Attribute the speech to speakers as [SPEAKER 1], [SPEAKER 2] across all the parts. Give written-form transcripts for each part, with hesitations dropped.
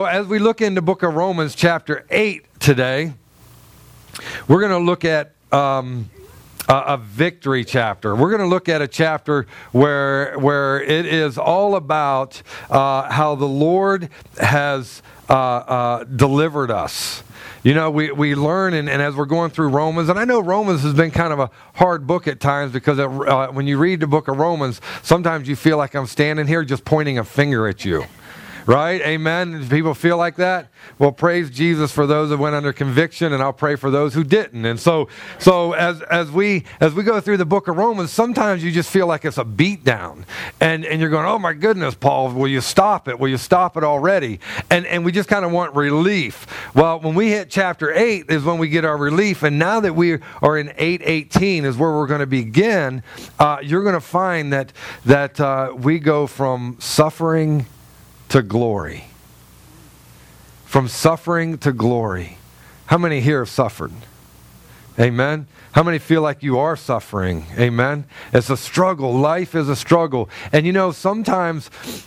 [SPEAKER 1] As we look into the book of Romans chapter 8 today, we're going to look at a victory chapter. We're going to look at a chapter where it is all about how the Lord has delivered us. You know, we learn, and as we're going through Romans, and I know Romans has been kind of a hard book at times because when you read the book of Romans, sometimes you feel like I'm standing here just pointing a finger at you. Right? Amen? Do people feel like that? Well, praise Jesus for those that went under conviction, and I'll pray for those who didn't. And so as we go through the book of Romans, sometimes you just feel like it's a beat down. And you're going, oh my goodness, Paul, will you stop it? Will you stop it already? And we just kind of want relief. Well, when we hit chapter 8 is when we get our relief. And now that we are in 8:18 is where we're going to begin, you're going to find that we go from suffering to glory. From suffering to glory. How many here have suffered? Amen. How many feel like you are suffering? Amen. It's a struggle. Life is a struggle. And you know, sometimes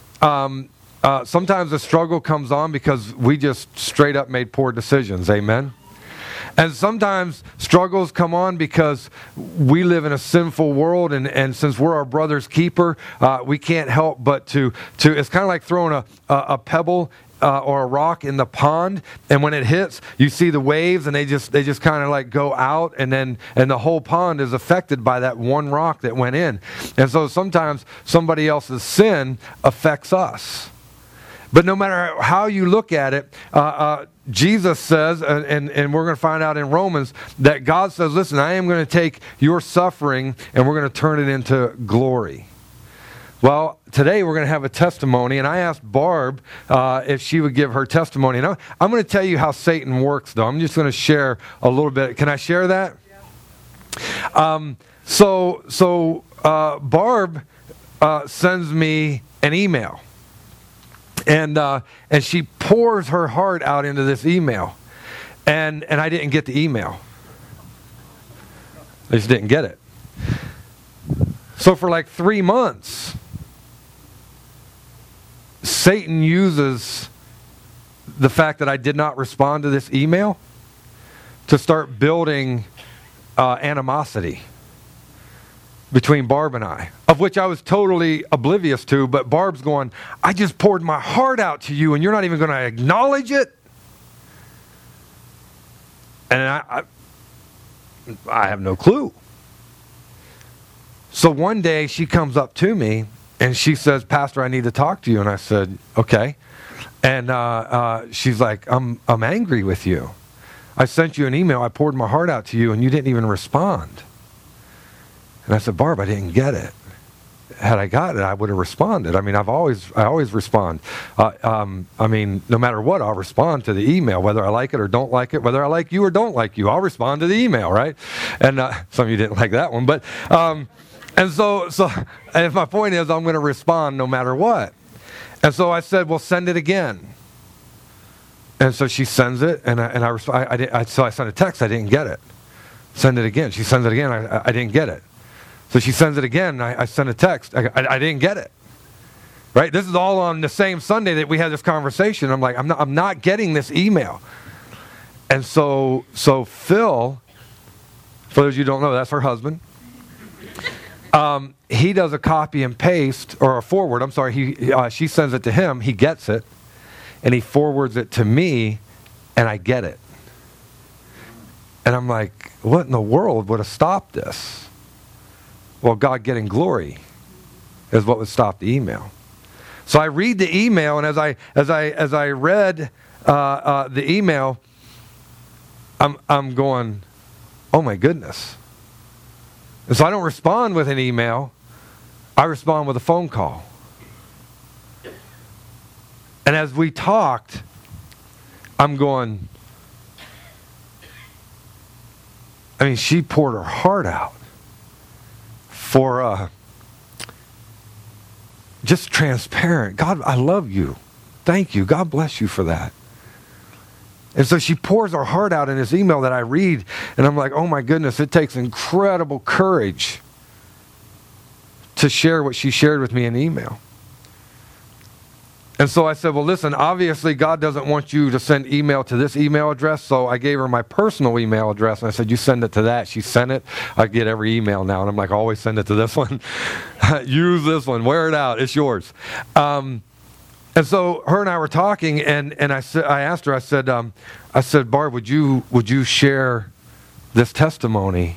[SPEAKER 1] the struggle comes on because we just straight up made poor decisions. Amen. And sometimes struggles come on because we live in a sinful world, and since we're our brother's keeper, we can't help but to it's kind of like throwing a pebble or a rock in the pond, and when it hits, you see the waves, and they just kind of like go out, and the whole pond is affected by that one rock that went in. And so sometimes somebody else's sin affects us. But no matter how you look at it, Jesus says, and we're going to find out in Romans, that God says, listen, I am going to take your suffering and we're going to turn it into glory. Well, today we're going to have a testimony, and I asked Barb if she would give her testimony. And I'm going to tell you how Satan works, though. I'm just going to share a little bit. Can I share that? Yeah. Barb sends me an email. And she pours her heart out into this email. And I didn't get the email. I just didn't get it. So for like 3 months, Satan uses the fact that I did not respond to this email to start building animosity between Barb and I, of which I was totally oblivious to, but Barb's going, I just poured my heart out to you and you're not even going to acknowledge it? And I have no clue. So one day she comes up to me and she says, Pastor, I need to talk to you. And I said, okay. And she's like, I'm angry with you. I sent you an email, I poured my heart out to you and you didn't even respond. And I said, Barb, I didn't get it. Had I got it, I would have responded. I mean, I always respond. I mean, no matter what, I'll respond to the email, whether I like it or don't like it, whether I like you or don't like you. I'll respond to the email, right? And some of you didn't like that one, but and so and my point is, I'm going to respond no matter what. And so I said, well, send it again. And so she sends it, and so I sent a text. I didn't get it. Send it again. She sends it again. I didn't get it. So she sends it again. I sent a text. I didn't get it. Right? This is all on the same Sunday that we had this conversation. I'm like, I'm not getting this email. And so Phil, for those of you who don't know, that's her husband. He does a copy and paste, or a forward. I'm sorry. She sends it to him. He gets it, and he forwards it to me, and I get it. And I'm like, what in the world would have stopped this? Well, God getting glory is what would stop the email. So I read the email, and as I read the email, I'm going, oh my goodness. And so I don't respond with an email. I respond with a phone call. And as we talked, I'm going, I mean, she poured her heart out for just transparent. God, I love you. Thank you. God bless you for that. And so she pours her heart out in this email that I read, and I'm like, oh my goodness, it takes incredible courage to share what she shared with me in email. And so I said, well, listen, obviously God doesn't want you to send email to this email address. So I gave her my personal email address, and I said, you send it to that. She sent it. I get every email now, and I'm like, always send it to this one. Use this one. Wear it out. It's yours. And so her and I were talking, and I asked her, I said, Barb, would you share this testimony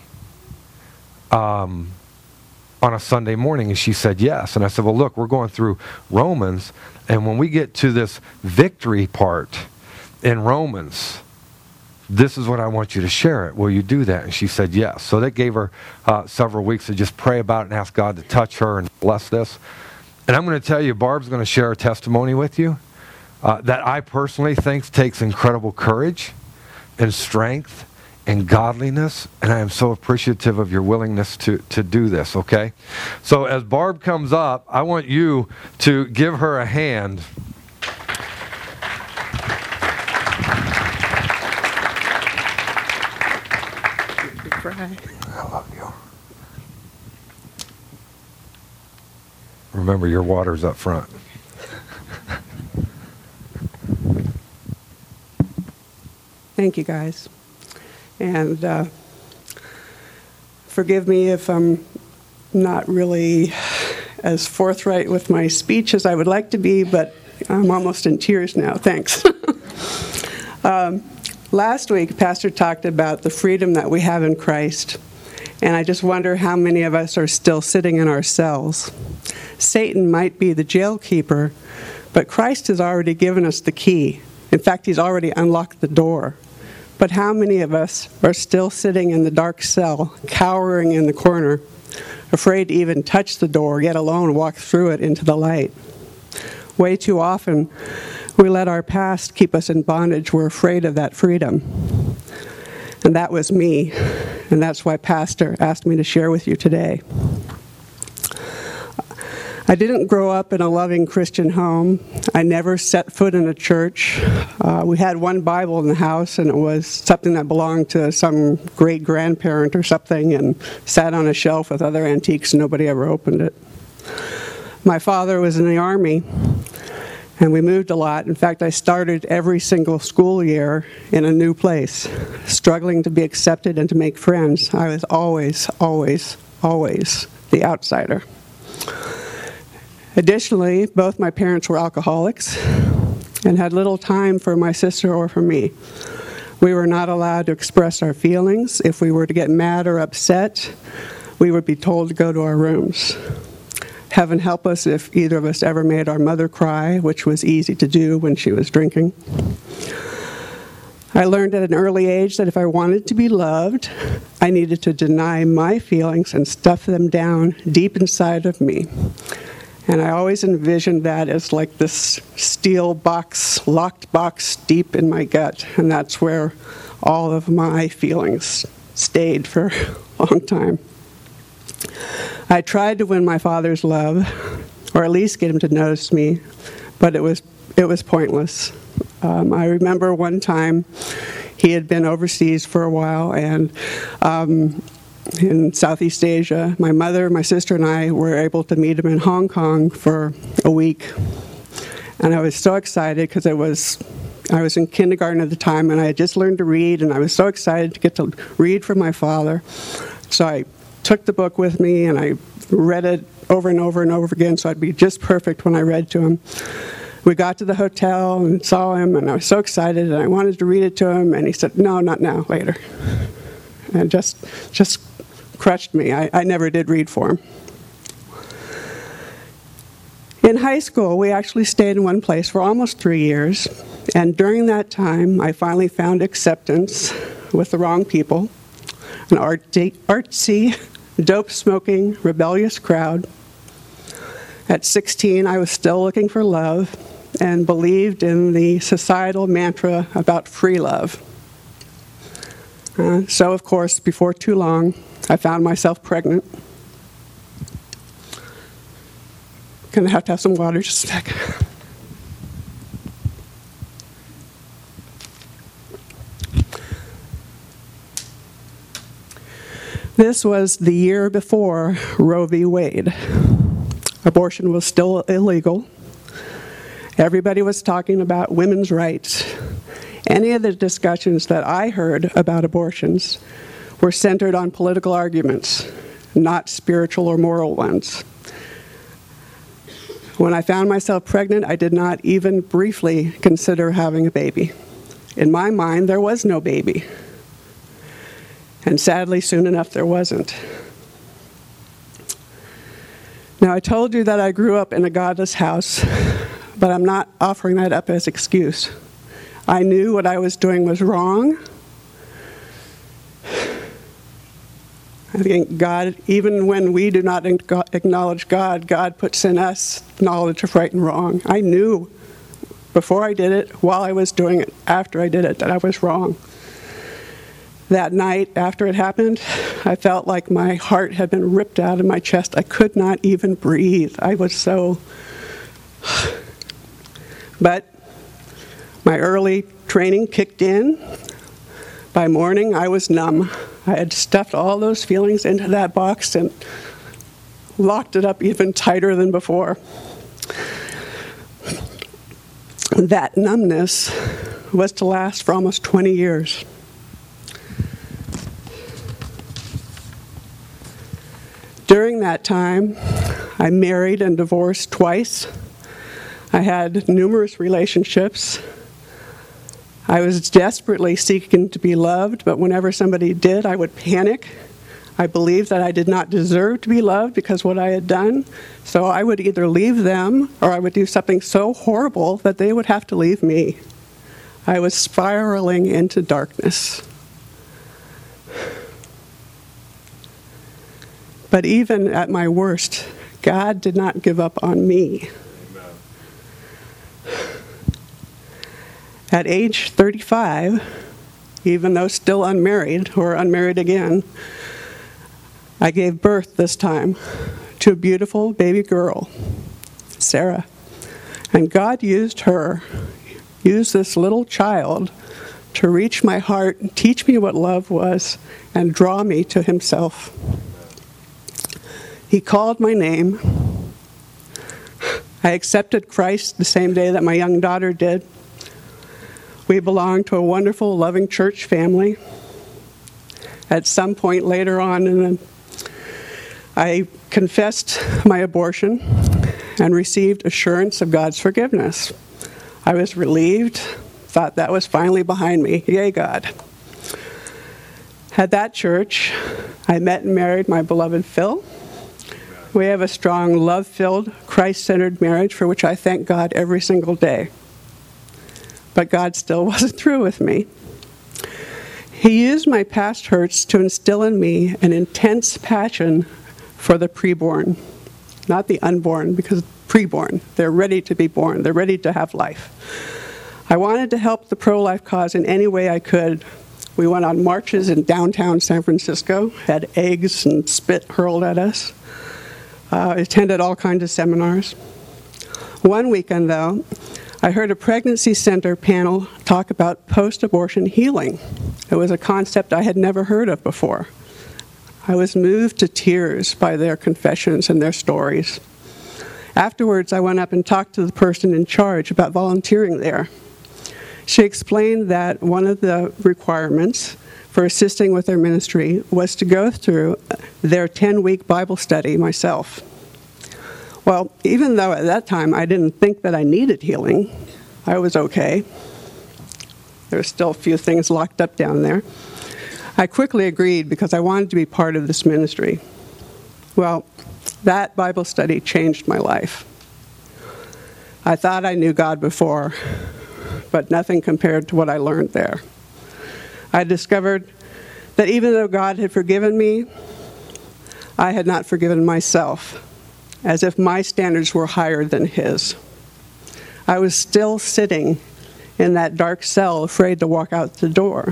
[SPEAKER 1] on a Sunday morning? And she said yes. And I said, well, look, we're going through Romans, and when we get to this victory part in Romans, this is what I want you to share it. Will you do that? And she said yes. So that gave her several weeks to just pray about it and ask God to touch her and bless this. And I'm going to tell you, Barb's going to share a testimony with you that I personally think takes incredible courage and strength and godliness, and I am so appreciative of your willingness to do this, okay? So as Barb comes up, I want you to give her a hand. I love you. Remember, your water's up front.
[SPEAKER 2] Thank you, guys. And forgive me if I'm not really as forthright with my speech as I would like to be, but I'm almost in tears now. Thanks. Last week, Pastor talked about the freedom that we have in Christ, and I just wonder how many of us are still sitting in our cells. Satan might be the jailkeeper, but Christ has already given us the key. In fact, he's already unlocked the door. But how many of us are still sitting in the dark cell, cowering in the corner, afraid to even touch the door, yet alone walk through it into the light? Way too often, we let our past keep us in bondage. We're afraid of that freedom. And that was me. And that's why Pastor asked me to share with you today. I didn't grow up in a loving Christian home. I never set foot in a church. We had one Bible in the house, and it was something that belonged to some great-grandparent or something, and sat on a shelf with other antiques, and nobody ever opened it. My father was in the Army, and we moved a lot. In fact, I started every single school year in a new place, struggling to be accepted and to make friends. I was always, always, always the outsider. Additionally, both my parents were alcoholics and had little time for my sister or for me. We were not allowed to express our feelings. If we were to get mad or upset, we would be told to go to our rooms. Heaven help us if either of us ever made our mother cry, which was easy to do when she was drinking. I learned at an early age that if I wanted to be loved, I needed to deny my feelings and stuff them down deep inside of me. And I always envisioned that as like this steel box, locked box deep in my gut. And that's where all of my feelings stayed for a long time. I tried to win my father's love, or at least get him to notice me, but it was pointless. I remember one time he had been overseas for a while, and in Southeast Asia, my mother, my sister, and I were able to meet him in Hong Kong for a week. And I was so excited because I was in kindergarten at the time, and I had just learned to read, and I was so excited to get to read from my father. So I took the book with me, and I read it over and over and over again, so I'd be just perfect when I read to him. We got to the hotel and saw him, and I was so excited, and I wanted to read it to him, and he said, no, not now, later. And just crushed me. I never did read for him. In high school, we actually stayed in one place for almost 3 years, and during that time, I finally found acceptance with the wrong people, an artsy, dope-smoking, rebellious crowd. At 16, I was still looking for love and believed in the societal mantra about free love. So, of course, before too long, I found myself pregnant. Gonna have to have some water just a sec. This was the year before Roe v. Wade. Abortion was still illegal, Everybody was talking about women's rights. Any of the discussions that I heard about abortions were centered on political arguments, not spiritual or moral ones. When I found myself pregnant, I did not even briefly consider having a baby. In my mind, there was no baby. And sadly, soon enough, there wasn't. Now, I told you that I grew up in a godless house, but I'm not offering that up as excuse. I knew what I was doing was wrong. I think God, even when we do not acknowledge God, God puts in us knowledge of right and wrong. I knew before I did it, while I was doing it, after I did it, that I was wrong. That night, after it happened, I felt like my heart had been ripped out of my chest. I could not even breathe. I was so... But my early training kicked in. By morning, I was numb. I had stuffed all those feelings into that box and locked it up even tighter than before. That numbness was to last for almost 20 years. During that time, I married and divorced twice. I had numerous relationships. I was desperately seeking to be loved, but whenever somebody did, I would panic. I believed that I did not deserve to be loved because of what I had done, so I would either leave them or I would do something so horrible that they would have to leave me. I was spiraling into darkness. But even at my worst, God did not give up on me. At age 35, even though still unmarried or unmarried again, I gave birth this time to a beautiful baby girl, Sarah. And God used this little child to reach my heart, teach me what love was, and draw me to himself. He called my name. I accepted Christ the same day that my young daughter did. We belong to a wonderful, loving church family. At some point later on, I confessed my abortion and received assurance of God's forgiveness. I was relieved, thought that was finally behind me. Yay, God. At that church, I met and married my beloved Phil. We have a strong, love-filled, Christ-centered marriage for which I thank God every single day. But God still wasn't through with me. He used my past hurts to instill in me an intense passion for the preborn, not the unborn, because preborn, they're ready to be born, they're ready to have life. I wanted to help the pro-life cause in any way I could. We went on marches in downtown San Francisco, had eggs and spit hurled at us. Attended all kinds of seminars. One weekend, though, I heard a pregnancy center panel talk about post-abortion healing. It was a concept I had never heard of before. I was moved to tears by their confessions and their stories. Afterwards, I went up and talked to the person in charge about volunteering there. She explained that one of the requirements for assisting with their ministry was to go through their 10-week Bible study myself. Well, even though at that time I didn't think that I needed healing, I was okay. There were still a few things locked up down there. I quickly agreed because I wanted to be part of this ministry. Well, that Bible study changed my life. I thought I knew God before, but nothing compared to what I learned there. I discovered that even though God had forgiven me, I had not forgiven myself, as if my standards were higher than His. I was still sitting in that dark cell, afraid to walk out the door.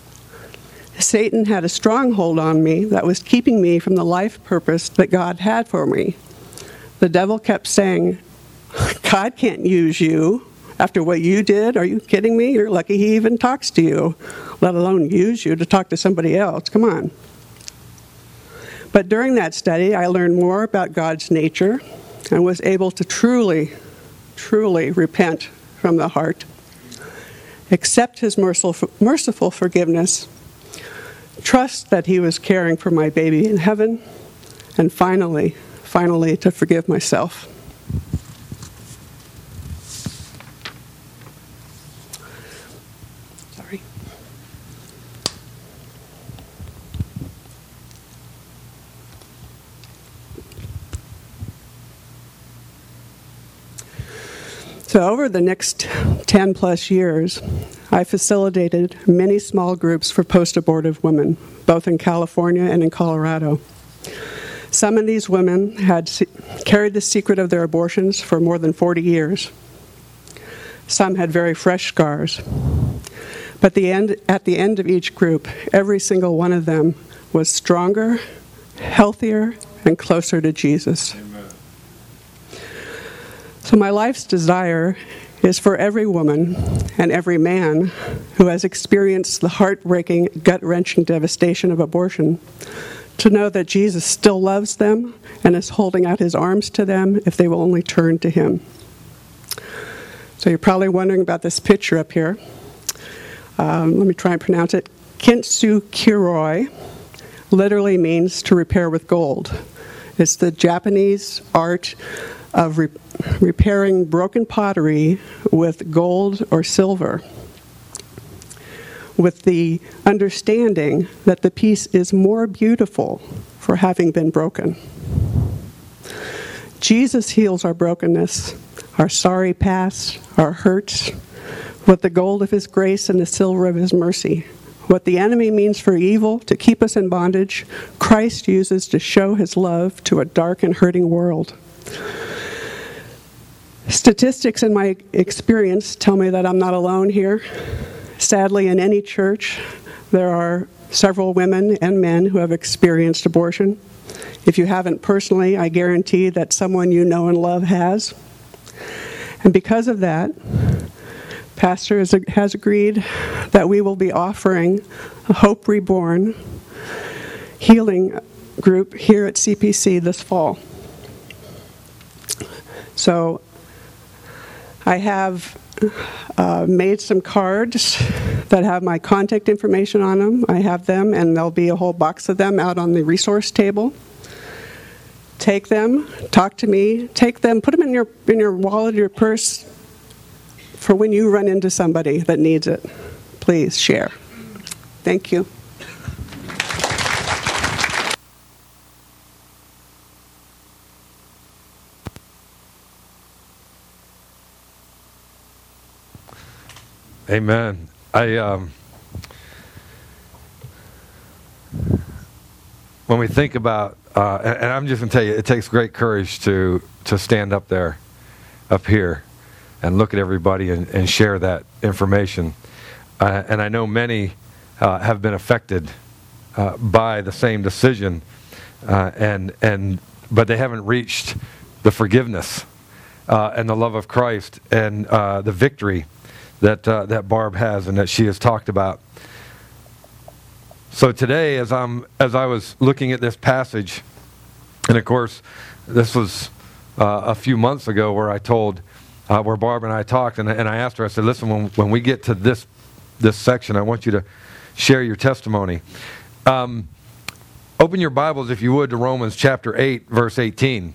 [SPEAKER 2] Satan had a stronghold on me that was keeping me from the life purpose that God had for me. The devil kept saying, God can't use you after what you did. Are you kidding me? You're lucky He even talks to you, let alone use you to talk to somebody else. Come on. But during that study, I learned more about God's nature and was able to truly truly repent from the heart, accept his merciful forgiveness, trust that he was caring for my baby in heaven, and finally to forgive myself. Sorry. So over the next 10 plus years, I facilitated many small groups for post-abortive women, both in California and in Colorado. Some of these women had carried the secret of their abortions for more than 40 years. Some had very fresh scars. But at the end of each group, every single one of them was stronger, healthier, and closer to Jesus. Amen. So my life's desire is for every woman and every man who has experienced the heartbreaking, gut-wrenching devastation of abortion to know that Jesus still loves them and is holding out his arms to them if they will only turn to him. So you're probably wondering about this picture up here. Let me try and pronounce it. Kintsu Kiroi literally means to repair with gold. It's the Japanese art of repairing broken pottery with gold or silver, with the understanding that the piece is more beautiful for having been broken. Jesus heals our brokenness, our sorry past, our hurts, with the gold of his grace and the silver of his mercy. What the enemy means for evil to keep us in bondage, Christ uses to show his love to a dark and hurting world. Statistics in my experience tell me that I'm not alone here. Sadly, in any church, there are several women and men who have experienced abortion. If you haven't personally, I guarantee that someone you know and love has. And because of that, Pastor has agreed that we will be offering a Hope Reborn healing group here at CPC this fall. So I have made some cards that have my contact information on them. I have them, and there'll be a whole box of them out on the resource table. Take them, talk to me, take them, put them in your wallet, your purse, for when you run into somebody that needs it. Please share. Thank you.
[SPEAKER 1] Amen. When we think about, and I'm just going to tell you, it takes great courage to stand up here, and look at everybody and share that information. And I know many have been affected by the same decision, but they haven't reached the forgiveness and the love of Christ and the victory that Barb has and that she has talked about. So today, as I was looking at this passage, and of course, this was a few months ago where where Barb and I talked, and I asked her, I said, listen, when we get to this section, I want you to share your testimony. Open your Bibles, if you would, to Romans chapter 8, verse 18.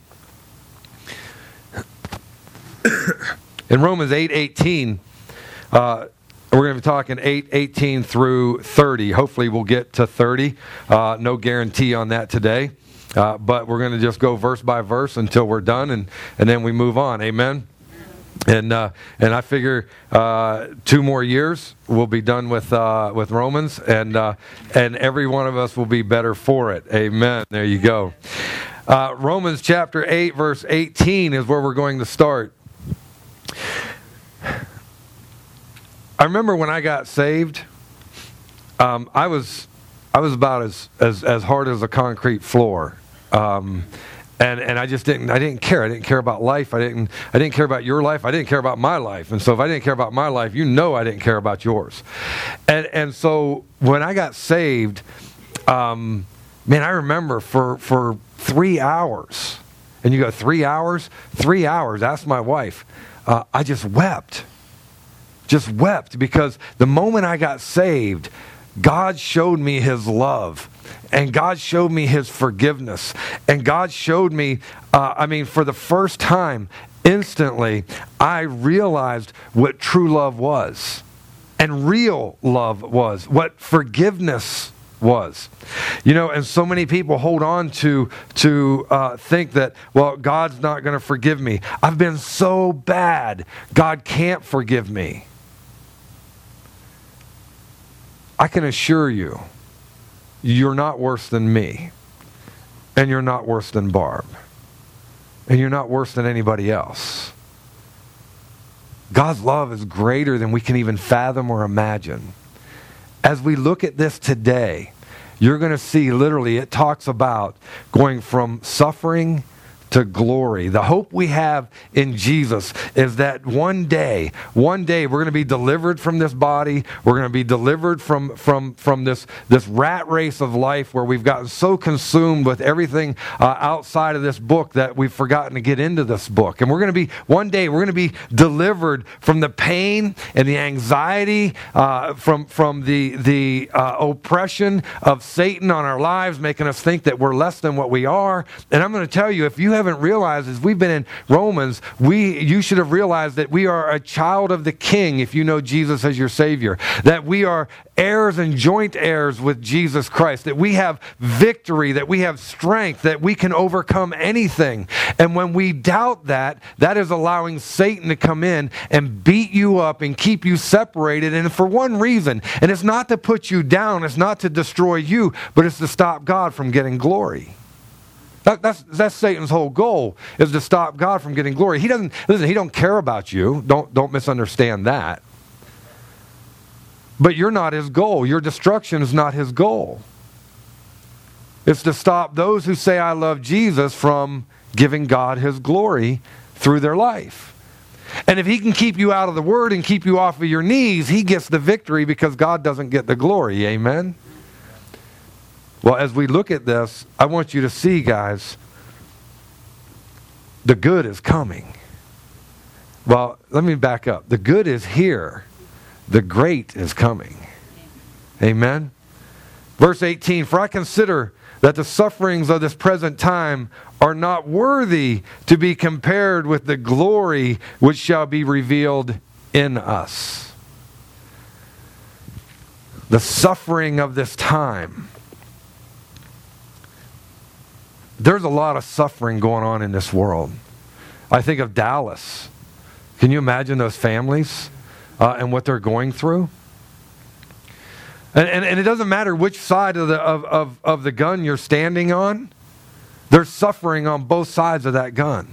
[SPEAKER 1] In Romans 8:18, we're going to be talking 8:18 through 30. Hopefully we'll get to 30. No guarantee on that today. But we're going to just go verse by verse until we're done, and then we move on. Amen? And I figure 2 more years we'll be done with Romans, and every one of us will be better for it. Amen. There you go. Romans chapter 8, verse 18 is where we're going to start. I remember when I got saved, I was about as hard as a concrete floor. And I just didn't care. I didn't care about life. I didn't care about your life. I didn't care about my life. And so if I didn't care about my life, you know I didn't care about yours. And so when I got saved, I remember for 3 hours, and you go 3 hours? 3 hours, ask my wife. I just wept. Just wept because the moment I got saved, God showed me His love. And God showed me His forgiveness. And God showed me, for the first time, instantly, I realized what true love was. And real love was. What forgiveness was. And so many people hold on to think that, well, God's not going to forgive me. I've been so bad, God can't forgive me. I can assure you, you're not worse than me. And you're not worse than Barb. And you're not worse than anybody else. God's love is greater than we can even fathom or imagine. As we look at this today, you're going to see literally it talks about going from suffering to glory. The hope we have in Jesus is that one day we're going to be delivered from this body. We're going to be delivered from this rat race of life where we've gotten so consumed with everything outside of this book that we've forgotten to get into this book. And one day we're going to be delivered from the pain and the anxiety, from the oppression of Satan on our lives, making us think that we're less than what we are. And I'm going to tell you, if you haven't realized, as we've been in Romans, you should have realized that we are a child of the King if you know Jesus as your Savior. That we are heirs and joint heirs with Jesus Christ. That we have victory, that we have strength, that we can overcome anything. And when we doubt that is allowing Satan to come in and beat you up and keep you separated, and for one reason. And it's not to put you down, it's not to destroy you, but it's to stop God from getting glory. That's Satan's whole goal, is to stop God from getting glory. He don't care about you. Don't misunderstand that. But you're not his goal. Your destruction is not his goal. It's to stop those who say I love Jesus from giving God his glory through their life. And if he can keep you out of the Word and keep you off of your knees, he gets the victory because God doesn't get the glory. Amen? Well, as we look at this, I want you to see, guys, the good is coming. Well, let me back up. The good is here. The great is coming. Amen? Verse 18, for I consider that the sufferings of this present time are not worthy to be compared with the glory which shall be revealed in us. The suffering of this time. There's a lot of suffering going on in this world. I think of Dallas. Can you imagine those families and what they're going through? And it doesn't matter which side of the gun you're standing on. There's suffering on both sides of that gun.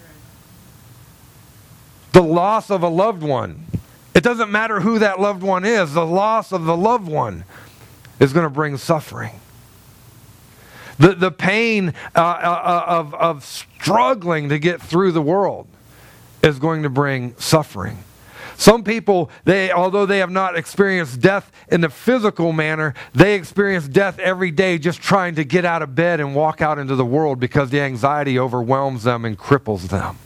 [SPEAKER 1] The loss of a loved one. It doesn't matter who that loved one is. The loss of the loved one is going to bring suffering. The pain of struggling to get through the world is going to bring suffering. Some people, although they have not experienced death in the physical manner, they experience death every day just trying to get out of bed and walk out into the world because the anxiety overwhelms them and cripples them.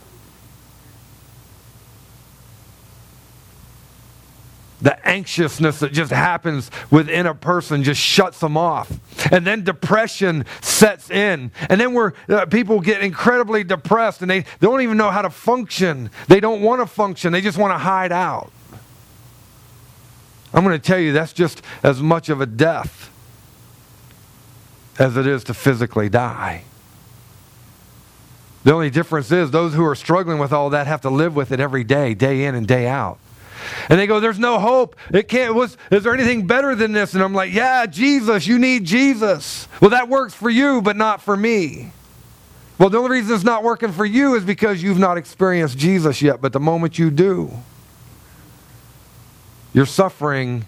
[SPEAKER 1] The anxiousness that just happens within a person just shuts them off. And then depression sets in. And then people get incredibly depressed and they don't even know how to function. They don't want to function. They just want to hide out. I'm going to tell you that's just as much of a death as it is to physically die. The only difference is those who are struggling with all that have to live with it every day, day in and day out. And they go, there's no hope. Is there anything better than this? And I'm like, yeah, Jesus, you need Jesus. Well, that works for you, but not for me. Well, the only reason it's not working for you is because you've not experienced Jesus yet. But the moment you do, your suffering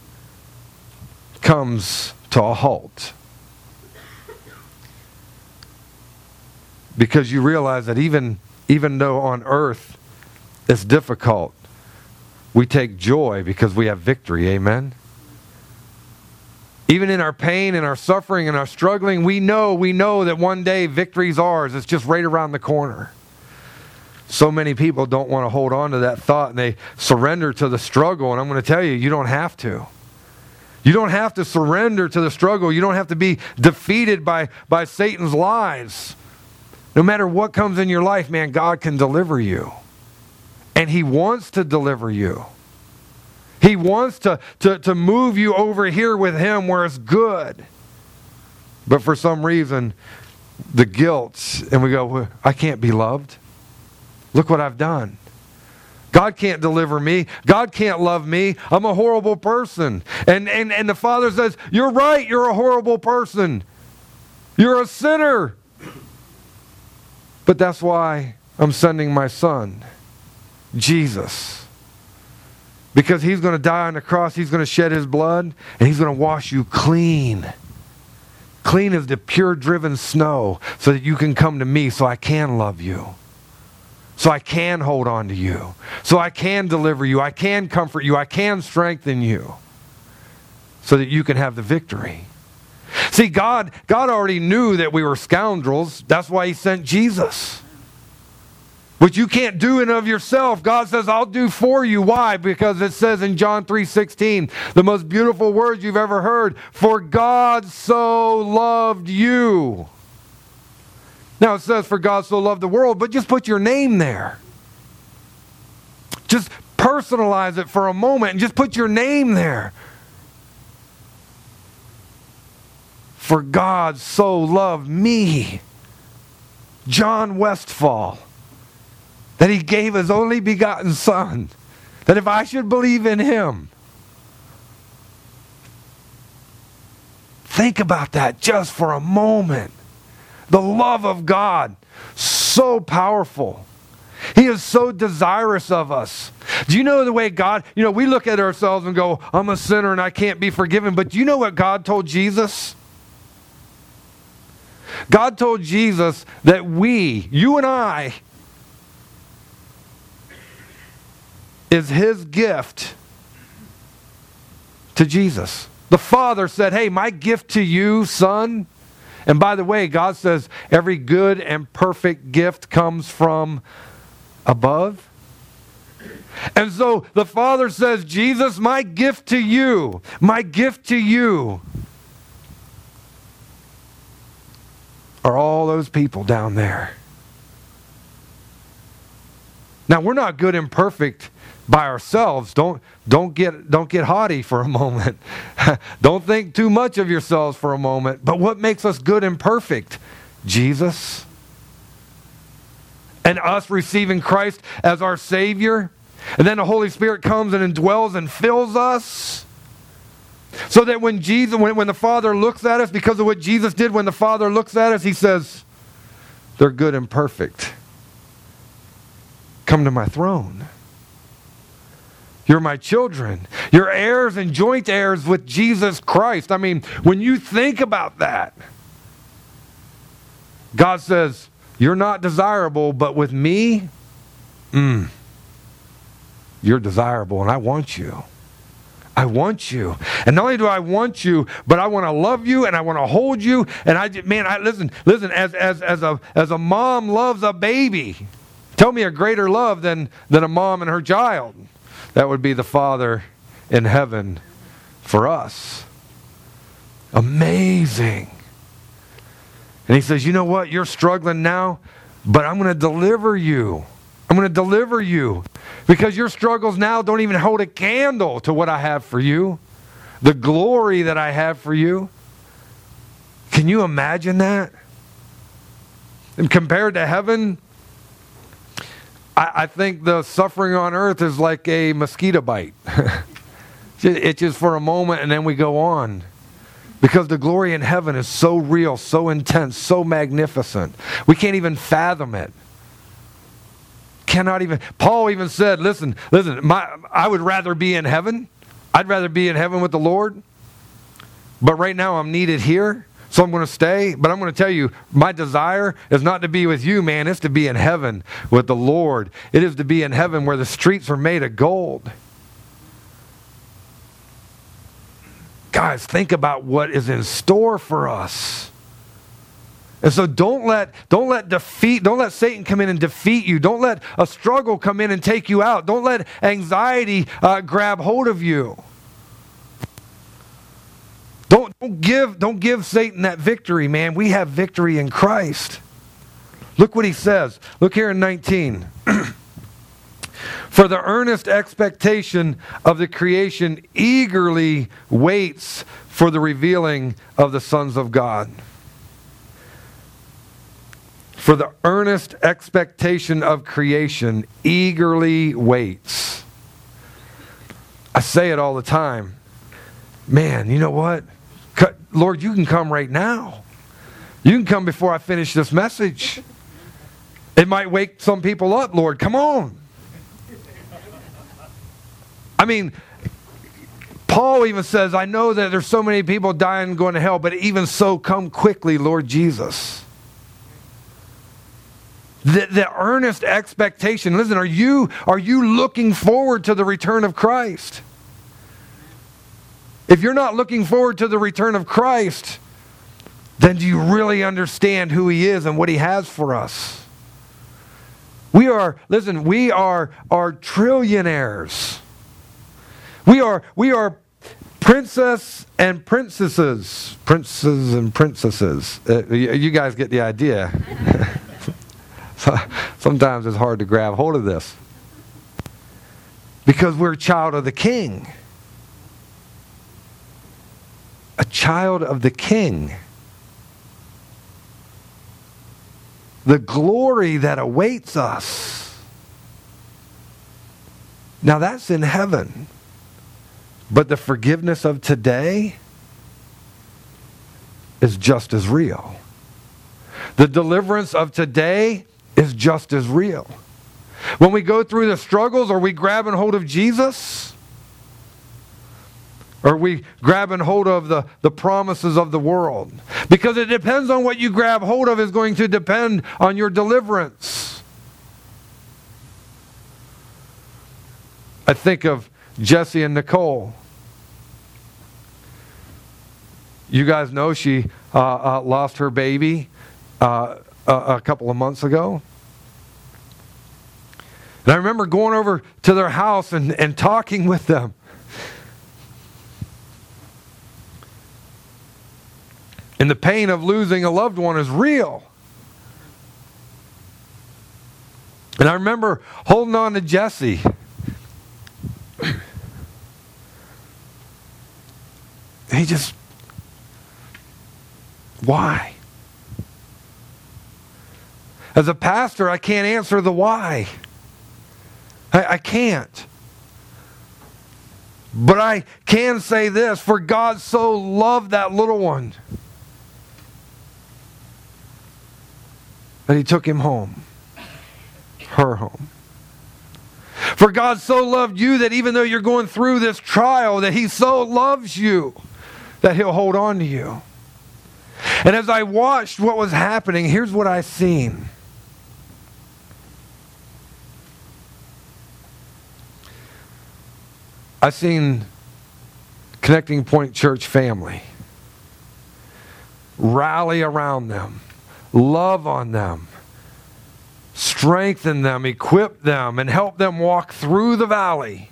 [SPEAKER 1] comes to a halt. Because you realize that even though on earth it's difficult, we take joy because we have victory. Amen? Even in our pain and our suffering and our struggling, we know that one day victory's ours. It's just right around the corner. so many people don't want to hold on to that thought, and they surrender to the struggle. And I'm going to tell you, you don't have to. You don't have to surrender to the struggle. You don't have to be defeated by Satan's lies. No matter what comes in your life, man, God can deliver you. And He wants to deliver you. He wants to move you over here with Him where it's good. But for some reason, the guilt, and we go, well, I can't be loved. Look what I've done. God can't deliver me. God can't love me. I'm a horrible person. And the Father says, you're right, you're a horrible person. You're a sinner. But that's why I'm sending my Son, Jesus. Because He's going to die on the cross, He's going to shed His blood, and He's going to wash you clean. Clean as the pure driven snow, so that you can come to me, so I can love you. So I can hold on to you. So I can deliver you. I can comfort you. I can strengthen you. So that you can have the victory. See, God already knew that we were scoundrels. That's why He sent Jesus. Which you can't do in of yourself. God says, I'll do for you. Why? Because it says in John 3:16, the most beautiful words you've ever heard, for God so loved you. Now it says, for God so loved the world, but just put your name there. Just personalize it for a moment and just put your name there. For God so loved me, John Westfall, that He gave His only begotten Son, that if I should believe in Him. Think about that just for a moment. The love of God, so powerful. He is so desirous of us. Do you know the way God, we look at ourselves and go, I'm a sinner and I can't be forgiven. But do you know what God told Jesus? God told Jesus that you and I, is His gift to Jesus. The Father said, hey, my gift to you, Son. And by the way, God says every good and perfect gift comes from above. And so the Father says, Jesus, my gift to you are all those people down there. Now, we're not good and perfect by ourselves. Don't get haughty for a moment. Don't think too much of yourselves for a moment. But what makes us good and perfect? Jesus. And us receiving Christ as our Savior. And then the Holy Spirit comes and indwells and fills us. So that when the Father looks at us, because of what Jesus did, when the Father looks at us, He says, they're good and perfect. Come to my throne. You're my children. You're heirs and joint heirs with Jesus Christ. I mean, when you think about that, God says, you're not desirable, but with me, you're desirable, and I want you. I want you. And not only do I want you, but I want to love you, and I want to hold you. And listen, as a mom loves a baby, tell me a greater love than a mom and her child. That would be the Father in heaven for us. Amazing. And He says, you know what? You're struggling now, but I'm going to deliver you. I'm going to deliver you. Because your struggles now don't even hold a candle to what I have for you. The glory that I have for you. Can you imagine that? And compared to heaven, I think the suffering on earth is like a mosquito bite. It's just for a moment and then we go on. Because the glory in heaven is so real, so intense, so magnificent. We can't even fathom it. Cannot even. Paul even said, listen, I would rather be in heaven. I'd rather be in heaven with the Lord. But right now I'm needed here. So I'm going to stay, but I'm going to tell you, my desire is not to be with you, man. It's to be in heaven with the Lord. It is to be in heaven where the streets are made of gold. Guys, think about what is in store for us. And so don't let Satan come in and defeat you. Don't let a struggle come in and take you out. Don't let anxiety grab hold of you. Don't give Satan that victory, man. We have victory in Christ. Look what he says. Look here in 19. For the earnest expectation of the creation eagerly waits for the revealing of the sons of God. For the earnest expectation of creation eagerly waits. I say it all the time. Man, you know what? Lord, you can come right now. You can come before I finish this message. It might wake some people up, Lord. Come on. I mean, Paul even says, I know that there's so many people dying and going to hell, but even so, come quickly, Lord Jesus. The earnest expectation. Listen, are you looking forward to the return of Christ? If you're not looking forward to the return of Christ, then do you really understand who He is and what He has for us? We are trillionaires. We are princes and princesses. Princes and princesses. You guys get the idea. Sometimes it's hard to grab hold of this. Because we're a child of the King. A child of the King. The glory that awaits us. Now that's in heaven. But the forgiveness of today is just as real. The deliverance of today is just as real. When we go through the struggles, are we grabbing hold of Jesus? Or are we grabbing hold of the promises of the world? Because it depends on what you grab hold of is going to depend on your deliverance. I think of Jesse and Nicole. You guys know she lost her baby a couple of months ago. And I remember going over to their house and talking with them. And the pain of losing a loved one is real. And I remember holding on to Jesse. He just, why? As a pastor, I can't answer the why. I can't. But I can say this, for God so loved that little one that He took him home, her home. For God so loved you that even though you're going through this trial, that He so loves you that He'll hold on to you. And as I watched what was happening, here's what I seen. I seen Connecting Point Church family rally around them, love on them, strengthen them, equip them, and help them walk through the valley.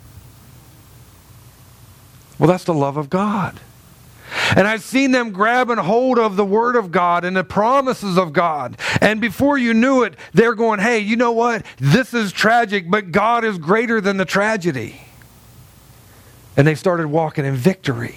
[SPEAKER 1] Well, that's the love of God. And I've seen them grabbing hold of the Word of God and the promises of God. And before you knew it, they're going, hey, you know what? This is tragic, but God is greater than the tragedy. And they started walking in victory.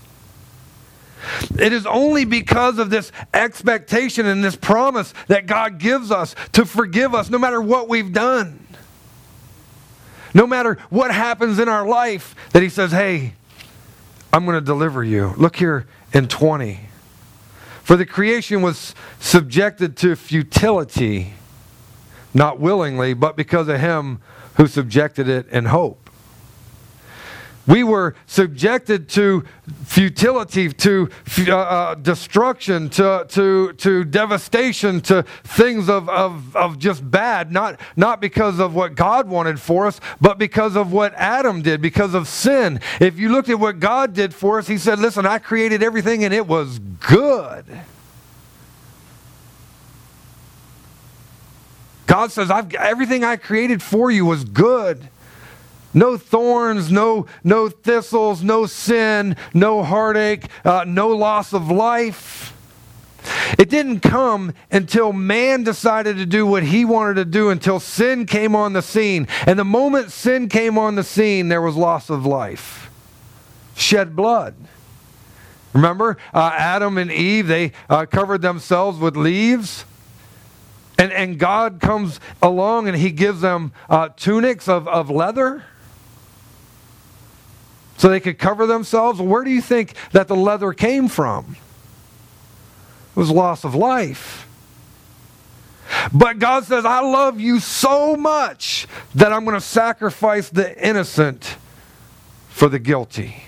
[SPEAKER 1] It is only because of this expectation and this promise that God gives us to forgive us no matter what we've done. No matter what happens in our life, that He says, hey, I'm going to deliver you. Look here in 20. For the creation was subjected to futility, not willingly, but because of Him who subjected it in hope. We were subjected to futility, to destruction, to devastation, to things of just bad, not because of what God wanted for us, but because of what Adam did, because of sin. If you looked at what God did for us, He said, listen, I created everything and it was good. God says, everything I created for you was good. No thorns, no thistles, no sin, no heartache, no loss of life. It didn't come until man decided to do what he wanted to do, until sin came on the scene. And the moment sin came on the scene, there was loss of life. Shed blood. Remember, Adam and Eve, they covered themselves with leaves. And God comes along and he gives them tunics of leather so they could cover themselves. Where do you think that the leather came from? It was loss of life. But God says, I love you so much that I'm going to sacrifice the innocent for the guilty.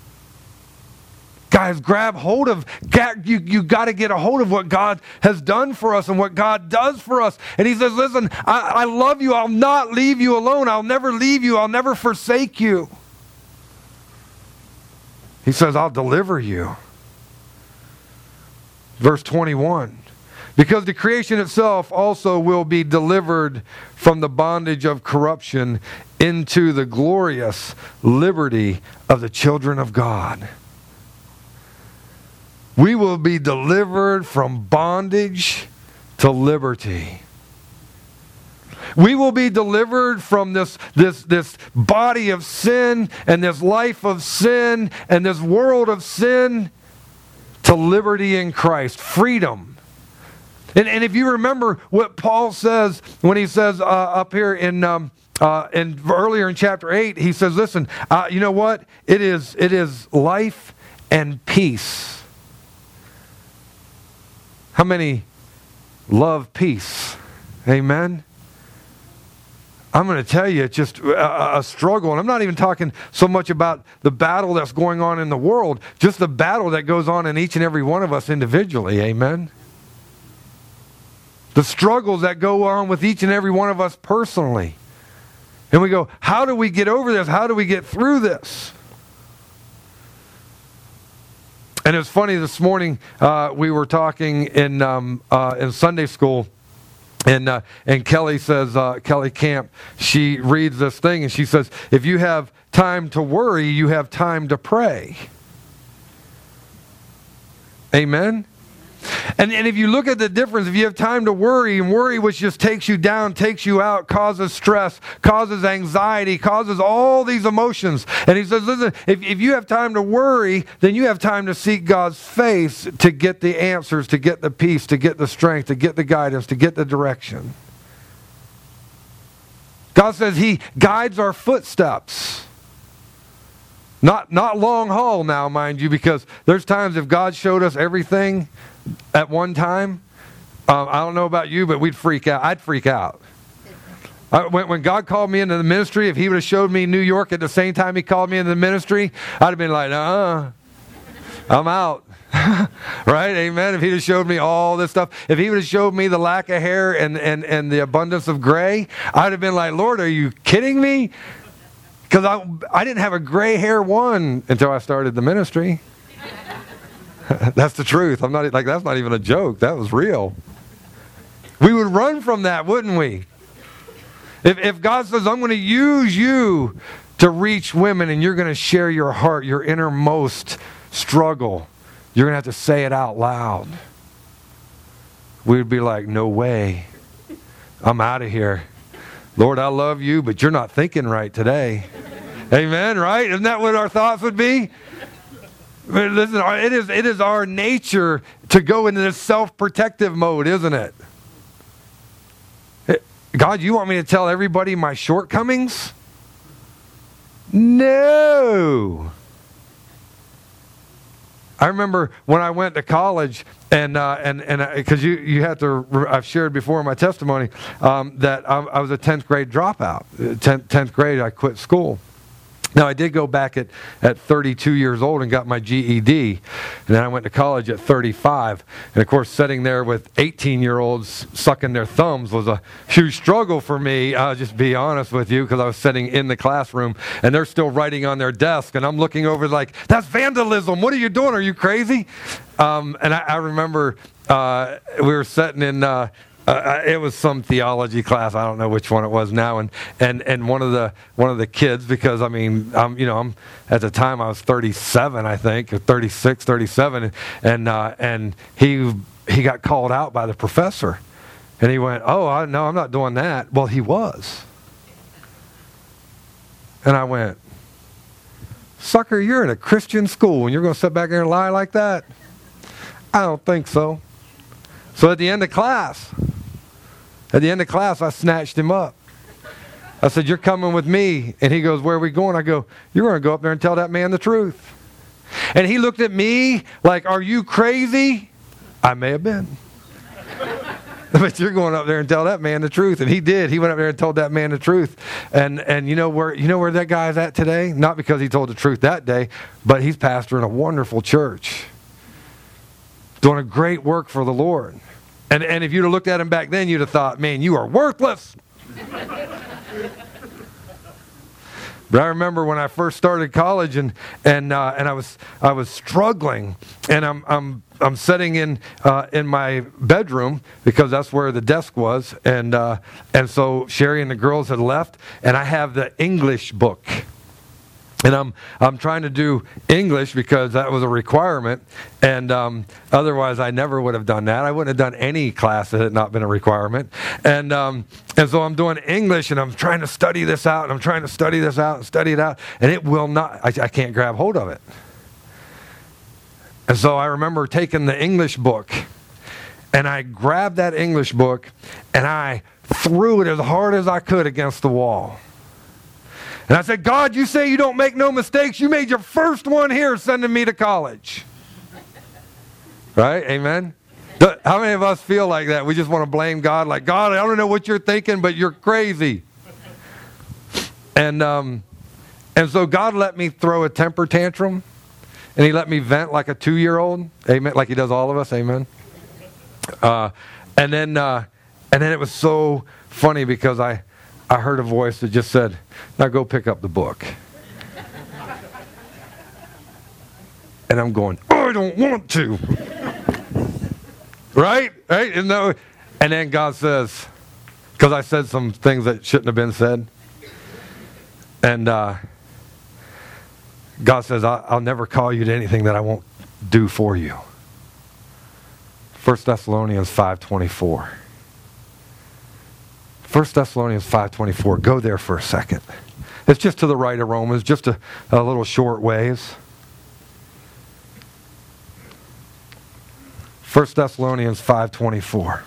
[SPEAKER 1] Guys, grab hold of, you got to get a hold of what God has done for us and what God does for us. And he says, listen, I love you. I'll not leave you alone. I'll never leave you. I'll never forsake you. He says, I'll deliver you. Verse 21, because the creation itself also will be delivered from the bondage of corruption into the glorious liberty of the children of God. We will be delivered from bondage to liberty. We will be delivered from this body of sin and this life of sin and this world of sin to liberty in Christ, freedom. And if you remember what Paul says when he says up here in earlier in chapter 8, he says, listen, you know what? It is life and peace. How many love peace? Amen? I'm going to tell you, it's just a struggle. And I'm not even talking so much about the battle that's going on in the world, just the battle that goes on in each and every one of us individually. Amen? The struggles that go on with each and every one of us personally. And we go, how do we get over this? How do we get through this? And it was funny, this morning we were talking in Sunday school. And Kelly says, Kelly Camp, she reads this thing and she says, if you have time to worry, you have time to pray. Amen? And if you look at the difference, if you have time to worry, and worry which just takes you down, takes you out, causes stress, causes anxiety, causes all these emotions. And he says, listen, if you have time to worry, then you have time to seek God's face to get the answers, to get the peace, to get the strength, to get the guidance, to get the direction. God says he guides our footsteps. Not long haul now, mind you, because there's times if God showed us everything at one time, I don't know about you, but we'd freak out. I'd freak out. When God called me into the ministry, if he would have showed me New York at the same time he called me into the ministry, I'd have been like, I'm out. Right? Amen. If he'd have showed me all this stuff, if he would have showed me the lack of hair and the abundance of gray, I'd have been like, Lord, are you kidding me? Because I didn't have a gray hair one until I started the ministry. That's the truth. I'm not like, that's not even a joke. That was real. We would run from that, wouldn't we? If God says, I'm going to use you to reach women and you're going to share your heart, your innermost struggle, you're going to have to say it out loud. We would be like, no way. I'm out of here. Lord, I love you, but you're not thinking right today. Amen, right? Isn't that what our thoughts would be? Listen, it is our nature to go into this self-protective mode, isn't it? God, you want me to tell everybody my shortcomings? No. I remember when I went to college, and because you had to, I've shared before in my testimony that I was a 10th grade dropout. 10th grade, I quit school. Now, I did go back at 32 years old and got my GED. And then I went to college at 35. And, of course, sitting there with 18-year-olds sucking their thumbs was a huge struggle for me, I'll just be honest with you, because I was sitting in the classroom, and they're still writing on their desk. And I'm looking over like, that's vandalism. What are you doing? Are you crazy? And I remember we were sitting in It was some theology class. I don't know which one it was now. And one of the kids, because I'm at the time I was 37, I think, or 36, 37, and he got called out by the professor, and he went, "Oh, no, I'm not doing that." Well, he was, and I went, "Sucker, you're in a Christian school, and you're going to sit back there and lie like that?" I don't think so. So at the end of class, I snatched him up. I said, "You're coming with me." And he goes, "Where are we going?" I go, "You're going to go up there and tell that man the truth." And he looked at me like, "Are you crazy?" I may have been. But you're going up there and tell that man the truth. And he did. He went up there and told that man the truth. And you know where that guy's at today? Not because he told the truth that day, but he's pastoring a wonderful church, doing a great work for the Lord. And if you'd have looked at him back then, you'd have thought, "Man, you are worthless." But I remember when I first started college, and I was struggling, and I'm sitting in my bedroom because that's where the desk was, and so Sherry and the girls had left, and I have the English book. And I'm trying to do English because that was a requirement, and otherwise I never would have done that. I wouldn't have done any class that had not been a requirement. And so I'm doing English, and I'm trying to study this out, and I'm trying to study this out and study it out, and it will not. I can't grab hold of it. And so I remember taking the English book, and I grabbed that English book, and I threw it as hard as I could against the wall. And I said, "God, you say you don't make no mistakes. You made your first one here sending me to college." Right? Amen? How many of us feel like that? We just want to blame God, like, "God, I don't know what you're thinking, but you're crazy." And so God let me throw a temper tantrum, and he let me vent like a 2-year-old. Amen? Like he does all of us. Amen? And then it was so funny because I heard a voice that just said, "Now go pick up the book." And I'm going, "I don't want to." Right? And then God says, because I said some things that shouldn't have been said. And God says, I'll never call you to anything that I won't do for you. 1 Thessalonians 5:24. 1 Thessalonians 5:24. Go there for a second. It's just to the right of Romans, just a little short ways. 1 Thessalonians 5:24.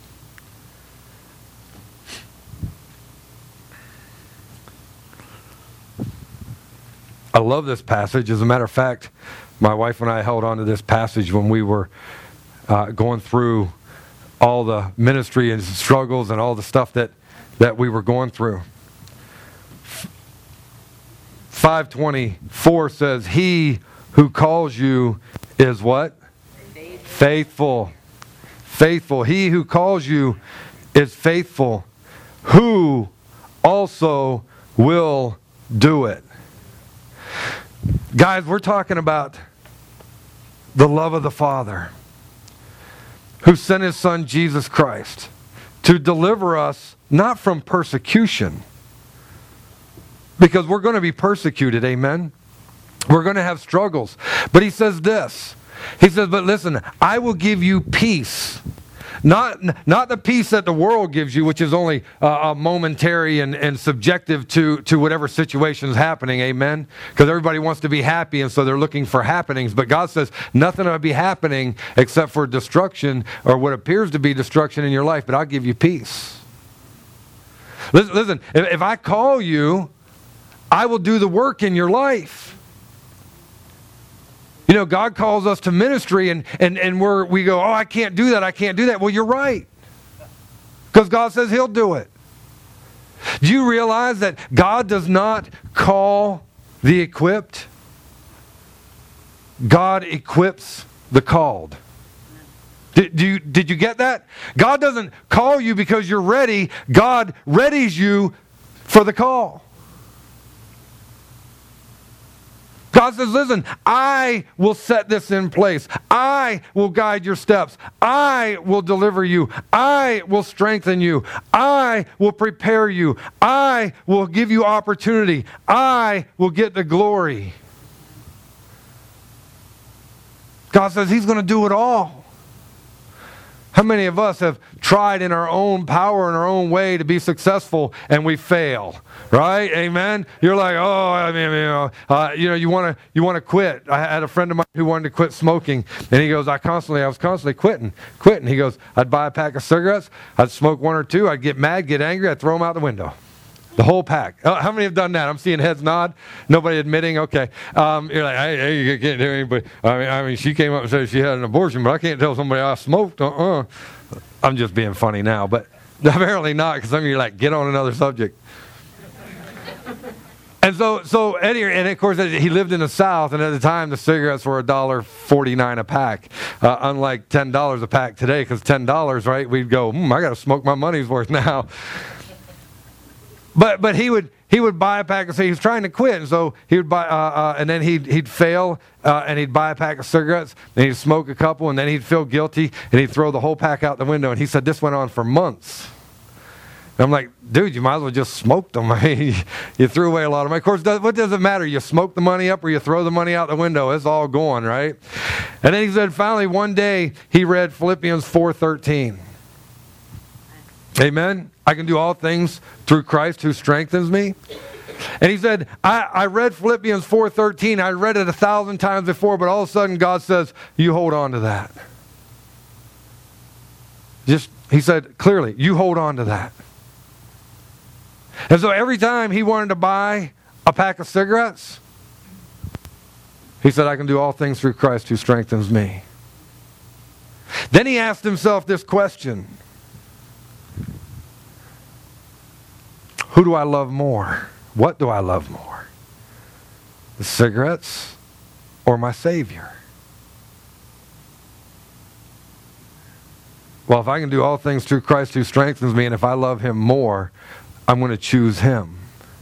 [SPEAKER 1] I love this passage. As a matter of fact, my wife and I held on to this passage when we were going through all the ministry and struggles and all the stuff that we were going through. 5:24 says, "He who calls you is" what? Faithful. Faithful. He who calls you is faithful, who also will do it. Guys, we're talking about the love of the Father, who sent his Son Jesus Christ to deliver us not from persecution, because we're going to be persecuted, amen? We're going to have struggles. But he says this. He says, "But listen, I will give you peace." Not the peace that the world gives you, which is only momentary and subjective to whatever situation is happening, amen? Because everybody wants to be happy, and so they're looking for happenings. But God says, nothing will be happening except for destruction, or what appears to be destruction in your life, but I'll give you peace. Listen, if I call you, I will do the work in your life. You know, God calls us to ministry, and we go, "Oh, I can't do that, I can't do that." Well, you're right. Because God says he'll do it. Do you realize that God does not call the equipped? God equips the called. Did you get that? God doesn't call you because you're ready. God readies you for the call. God says, listen, I will set this in place. I will guide your steps. I will deliver you. I will strengthen you. I will prepare you. I will give you opportunity. I will get the glory. God says He's going to do it all. How many of us have tried in our own power, in our own way to be successful, and we fail? Right? Amen? You're like, oh, I mean, you want to quit. I had a friend of mine who wanted to quit smoking, and he goes, I was constantly quitting. He goes, I'd buy a pack of cigarettes, I'd smoke one or two, I'd get mad, get angry, I'd throw them out the window. The whole pack. Oh, how many have done that? I'm seeing heads nod. Nobody admitting. Okay. You're like, hey, you can't do anything. But I mean, she came up and said she had an abortion, but I can't tell somebody I smoked. I'm just being funny now, but apparently not, because some of you are like, get on another subject. And so Eddie, and of course, he lived in the South, and at the time, the cigarettes were $1.49 a pack, unlike $10 a pack today, because $10, right, we'd go, I got to smoke my money's worth now. But he would buy a pack of cigarettes. He was trying to quit, and so he would buy, and then he'd fail, and he'd buy a pack of cigarettes, and he'd smoke a couple, and then he'd feel guilty, and he'd throw the whole pack out the window. And he said this went on for months. And I'm like, dude, you might as well just smoke them. I mean, you threw away a lot of money. Of course, what does it matter? You smoke the money up or you throw the money out the window? It's all gone, right? And then he said, finally, one day he read Philippians 4:13. Amen. I can do all things through Christ who strengthens me. And he said, I read Philippians 4:13. I read it 1,000 times before, but all of a sudden God says, you hold on to that. He said clearly, you hold on to that. And so every time he wanted to buy a pack of cigarettes, he said, I can do all things through Christ who strengthens me. Then he asked himself this question. Who do I love more? What do I love more? The cigarettes or my Savior? Well, if I can do all things through Christ who strengthens me, and if I love Him more, I'm going to choose Him.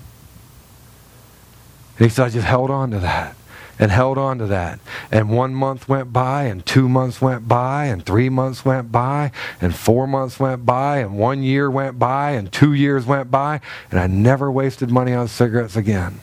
[SPEAKER 1] And he said, I just held on to that. And held on to that. And 1 month went by, and 2 months went by, and 3 months went by, and 4 months went by, and 1 year went by, and 2 years went by, and I never wasted money on cigarettes again.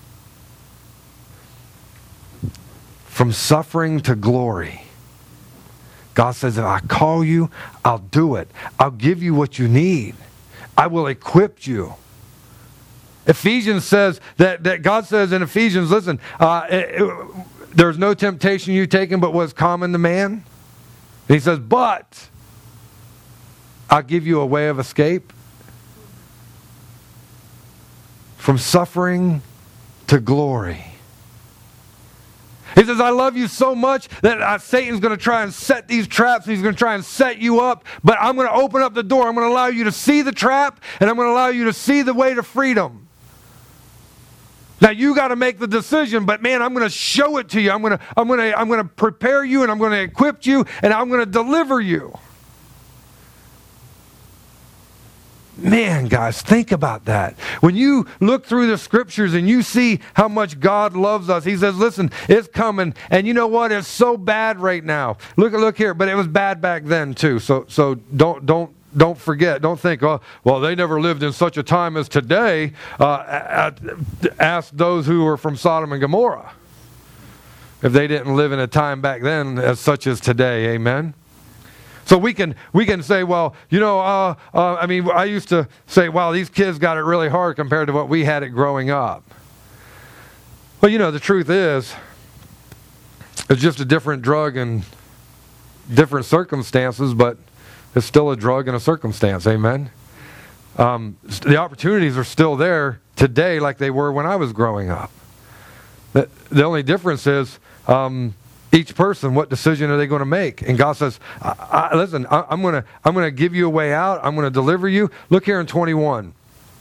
[SPEAKER 1] From suffering to glory. God says, if I call you, I'll do it. I'll give you what you need. I will equip you. Ephesians says that God says in Ephesians, listen, there's no temptation you taken but what's common to man. And he says, but I'll give you a way of escape from suffering to glory. He says, I love you so much that Satan's going to try and set these traps. He's going to try and set you up. But I'm going to open up the door. I'm going to allow you to see the trap. And I'm going to allow you to see the way to freedom. Now, you got to make the decision. But, man, I'm going to show it to you. I'm going to prepare you. And I'm going to equip you. And I'm going to deliver you. Man, guys, think about that. When you look through the scriptures and you see how much God loves us, He says, listen, it's coming. And you know what? It's so bad right now. Look here. But it was bad back then, too. So don't forget. Don't think, oh, well, they never lived in such a time as today. Ask those who were from Sodom and Gomorrah if they didn't live in a time back then as such as today. Amen? So we can say, well, I mean, I used to say, wow, these kids got it really hard compared to what we had it growing up. Well, the truth is, it's just a different drug and different circumstances, but it's still a drug and a circumstance. Amen? The opportunities are still there today like they were when I was growing up. The only difference is, each person, what decision are they going to make? And God says, listen, I'm going to give you a way out. I'm going to deliver you. Look here in 21.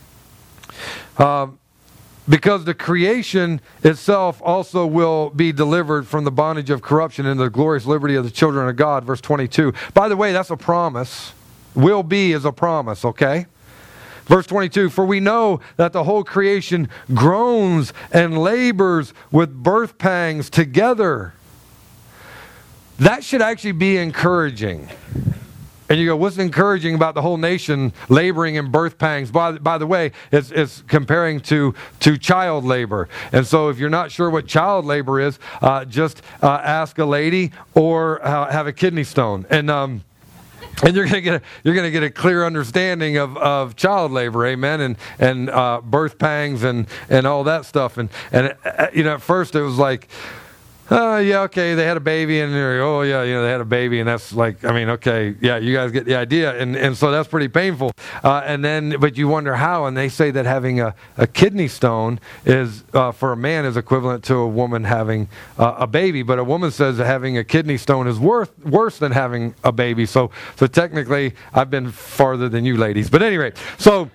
[SPEAKER 1] Because the creation itself also will be delivered from the bondage of corruption into the glorious liberty of the children of God. Verse 22. By the way, that's a promise. Will be is a promise, okay? Verse 22, for we know that the whole creation groans and labors with birth pangs together. That should actually be encouraging. And you go, what's encouraging about the whole nation laboring in birth pangs? By the way, it's comparing to child labor. And so if you're not sure what child labor is, just ask a lady or have a kidney stone. And you're gonna get a clear understanding of child labor, amen, and birth pangs and all that stuff. And at first it was like, yeah, okay, they had a baby, and oh yeah, they had a baby, and that's like, okay, yeah, you guys get the idea, and so that's pretty painful. But you wonder how, and they say that having a kidney stone is for a man is equivalent to a woman having a baby, but a woman says that having a kidney stone is worse than having a baby. So technically, I've been farther than you ladies, but anyway, so.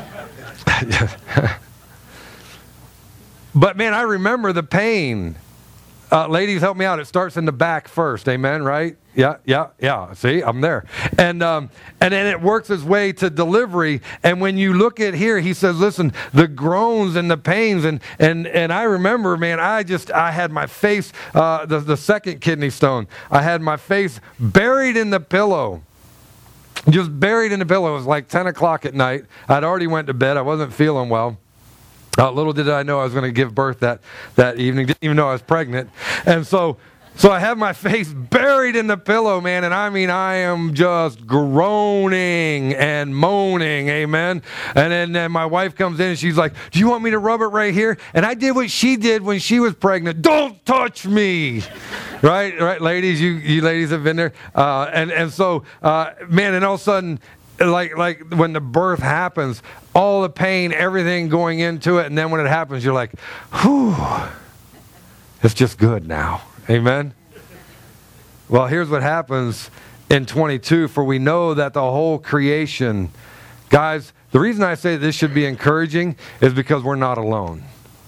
[SPEAKER 1] But man, I remember the pain. Ladies, help me out. It starts in the back first. Amen, right? Yeah. See, I'm there. And then it works its way to delivery. And when you look at here, he says, listen, the groans and the pains. And I remember, man, I had my face, the second kidney stone, I had my face buried in the pillow. Just buried in the pillow. It was like 10 o'clock at night. I'd already went to bed. I wasn't feeling well. Little did I know I was going to give birth that evening. Didn't even know I was pregnant. And so I have my face buried in the pillow, man, and I am just groaning and moaning, amen. And then my wife comes in and she's like, do you want me to rub it right here? And I did what she did when she was pregnant. Don't touch me. Right, ladies, you ladies have been there. And so, man, and all of a sudden, like when the birth happens, all the pain, everything going into it, and then when it happens, you're like, whew, it's just good now. Amen? Well, here's what happens in 22. For we know that the whole creation, guys, the reason I say this should be encouraging is because we're not alone.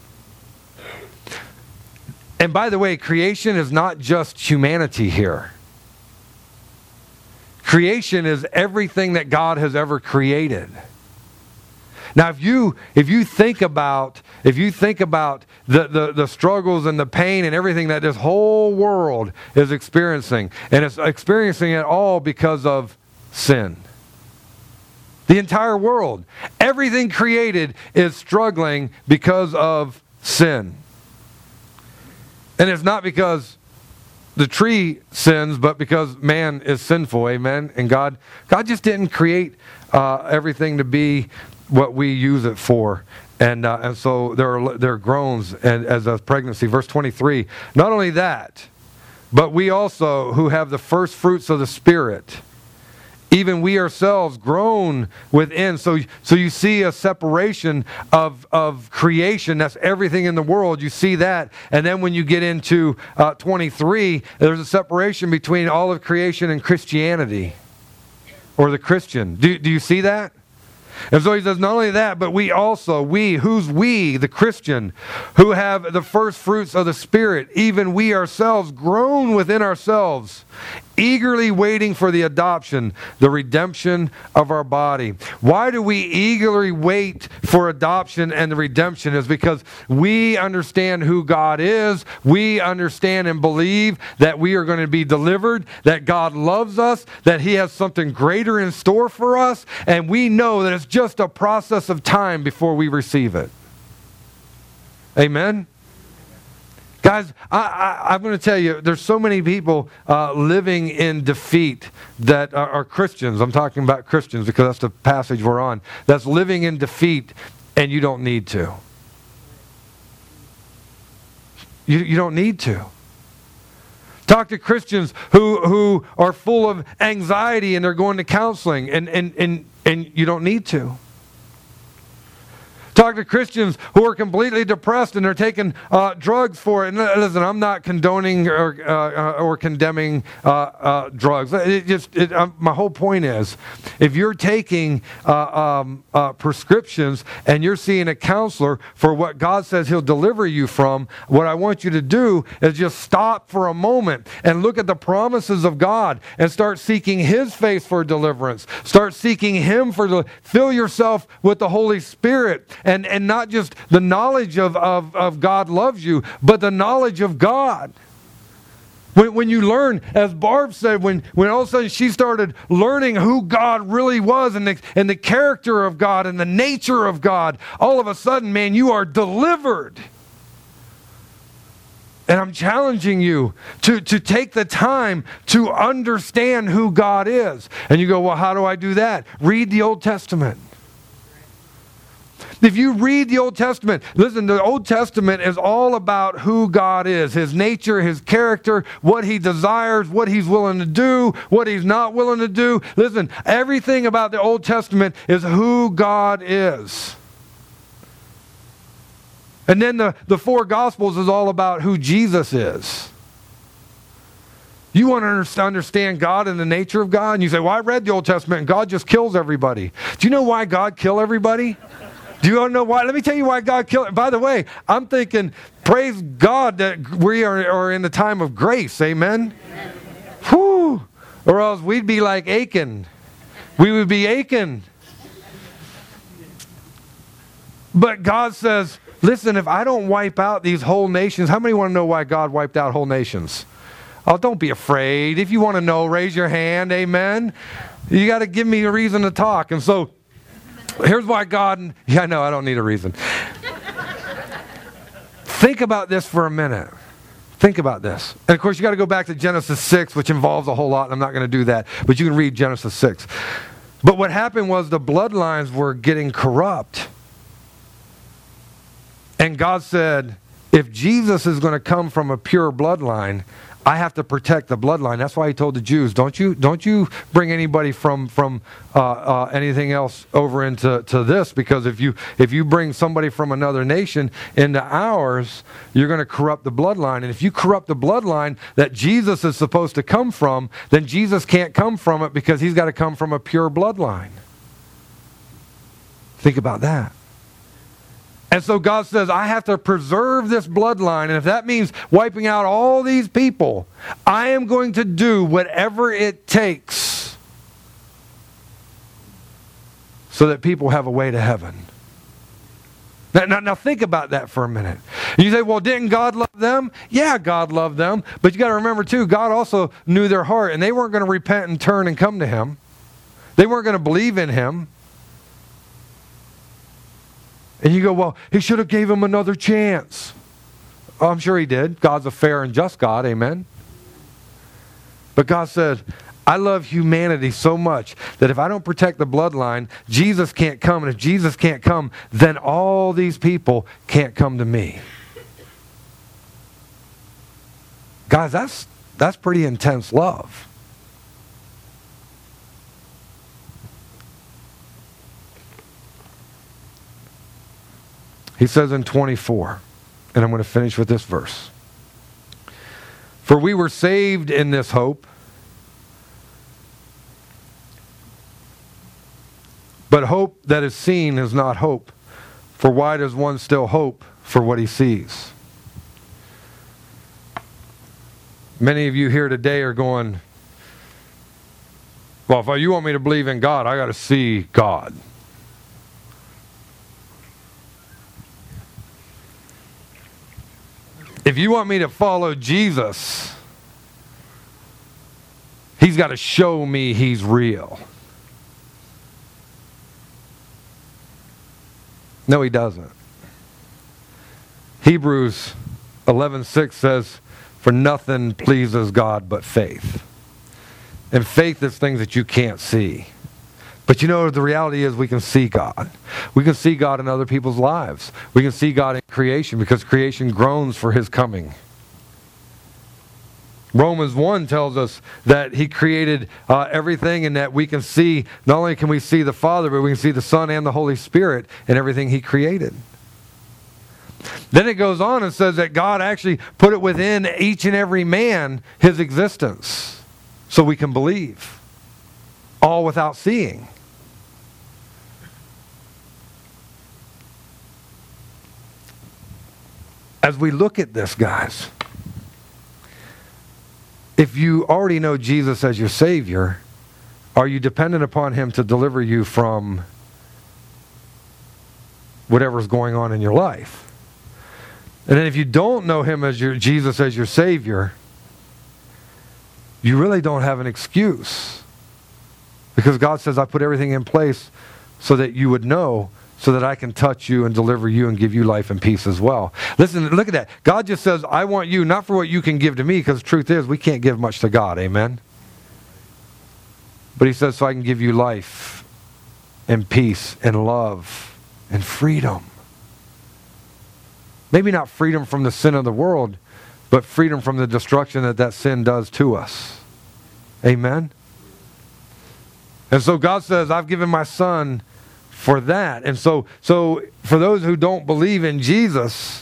[SPEAKER 1] And by the way, creation is not just humanity here. Creation is everything that God has ever created. Now, if you think about the struggles and the pain and everything that this whole world is experiencing, and it's experiencing it all because of sin. The entire world, everything created is struggling because of sin. And it's not because the tree sins, but because man is sinful, amen? And God just didn't create everything to be what we use it for. And so there are groans and as a pregnancy. Verse 23, not only that, but we also who have the first fruits of the Spirit, even we ourselves groan within. So you see a separation of creation. That's everything in the world. You see that. And then when you get into 23, there's a separation between all of creation and Christianity. Or the Christian. Do you see that? And so he says, not only that, but we also, who's we, the Christian, who have the first fruits of the Spirit, even we ourselves groan within ourselves, eagerly waiting for the adoption, the redemption of our body. Why do we eagerly wait for adoption and the redemption? Is because we understand who God is. We understand and believe that we are going to be delivered, that God loves us, that He has something greater in store for us, and we know that it's just a process of time before we receive it. Amen? Guys, I'm going to tell you, there's so many people living in defeat that are Christians. I'm talking about Christians because that's the passage we're on. That's living in defeat, and you don't need to. You don't need to. Talk to Christians who are full of anxiety and they're going to counseling, and you don't need to. Talk to Christians who are completely depressed and they're taking drugs for it. And listen, I'm not condoning or condemning drugs. My whole point is, if you're taking prescriptions and you're seeing a counselor for what God says He'll deliver you from, what I want you to do is just stop for a moment and look at the promises of God and start seeking His face for deliverance. Start seeking Him for fill yourself with the Holy Spirit. And not just the knowledge of God loves you, but the knowledge of God. When you learn, as Barb said, when all of a sudden she started learning who God really was and the character of God and the nature of God, all of a sudden, man, you are delivered. And I'm challenging you to take the time to understand who God is. And you go, well, how do I do that? Read the Old Testament. If you read the Old Testament, listen, the Old Testament is all about who God is, His nature, His character, what He desires, what He's willing to do, what He's not willing to do. Listen, everything about the Old Testament is who God is. And then the four Gospels is all about who Jesus is. You want to understand God and the nature of God? And you say, well, I read the Old Testament and God just kills everybody. Do you know why God killed everybody? Do you want to know why? Let me tell you why God killed. By the way, I'm thinking, praise God that we are in the time of grace. Amen? Whew. Or else we'd be like Achan. We would be Achan. But God says, listen, if I don't wipe out these whole nations, how many want to know why God wiped out whole nations? Oh, don't be afraid. If you want to know, raise your hand. Amen? You got to give me a reason to talk. And so, here's why God... Yeah, no, I don't need a reason. Think about this for a minute. Think about this. And of course, you got to go back to Genesis 6, which involves a whole lot, and I'm not going to do that. But you can read Genesis 6. But what happened was the bloodlines were getting corrupt. And God said, if Jesus is going to come from a pure bloodline, I have to protect the bloodline. That's why He told the Jews, don't you bring anybody from anything else over into this, because if you bring somebody from another nation into ours, you're going to corrupt the bloodline. And if you corrupt the bloodline that Jesus is supposed to come from, then Jesus can't come from it because He's got to come from a pure bloodline. Think about that. And so God says, I have to preserve this bloodline. And if that means wiping out all these people, I am going to do whatever it takes so that people have a way to heaven. Now think about that for a minute. You say, well, didn't God love them? Yeah, God loved them. But you got to remember, too, God also knew their heart. And they weren't going to repent and turn and come to Him. They weren't going to believe in Him. And you go, well, He should have gave him another chance. Oh, I'm sure He did. God's a fair and just God, amen? But God said, I love humanity so much that if I don't protect the bloodline, Jesus can't come. And if Jesus can't come, then all these people can't come to me. Guys, that's pretty intense love. He says in 24, and I'm going to finish with this verse. For we were saved in this hope, but hope that is seen is not hope. For why does one still hope for what he sees? Many of you here today are going, well, if you want me to believe in God, I got to see God. If you want me to follow Jesus, He's got to show me He's real. No, He doesn't. Hebrews 11:6 says, for nothing pleases God but faith. And faith is things that you can't see. But you know, the reality is we can see God. We can see God in other people's lives. We can see God in creation because creation groans for His coming. Romans 1 tells us that he created everything, and that we can see, not only can we see the Father, but we can see the Son and the Holy Spirit in everything he created. Then it goes on and says that God actually put it within each and every man, his existence, so we can believe, all without seeing. As we look at this, guys, if you already know Jesus as your Savior, are you dependent upon him to deliver you from whatever's going on in your life? And then if you don't know him as Jesus as your Savior, you really don't have an excuse. Because God says, I put everything in place so that you would know, so that I can touch you and deliver you and give you life and peace as well. Listen, look at that. God just says, I want you, not for what you can give to me, because the truth is, we can't give much to God, amen? But he says, so I can give you life and peace and love and freedom. Maybe not freedom from the sin of the world, but freedom from the destruction that sin does to us. Amen? And so God says, I've given my Son for that. And so for those who don't believe in Jesus,